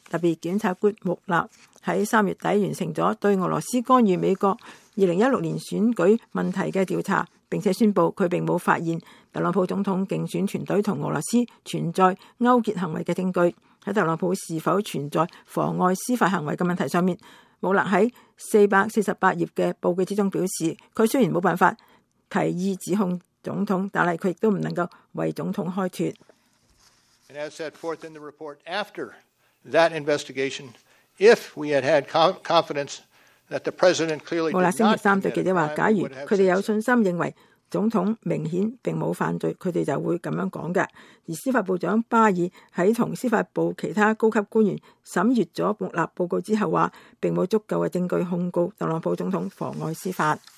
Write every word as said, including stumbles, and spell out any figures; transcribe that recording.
特別檢察官穆勒喺三月底完成咗對俄羅斯干預美國二零一六年選舉問題嘅調查，並且宣布佢並冇發現特朗普總統競選團隊同俄羅斯存在勾結行為嘅證據。喺特朗普是否存在妨礙司法行為嘅問題上面，穆勒喺四百四十八頁嘅報告之中表示，佢雖然冇辦法提議指控總統，但係佢亦都唔能夠為總統開脫。 And as set forth in the report, after that investigation, if we had had confidence that the president clearly did not commit a crime, 穆勒星期三對記者話，假如佢哋有信心認為總統明顯並冇犯罪，佢哋就會咁樣講嘅。而司法部長巴爾喺同司法部其他高級官員審閱咗穆勒報告之後話，並冇足夠嘅證據控告特朗普總統妨礙司法。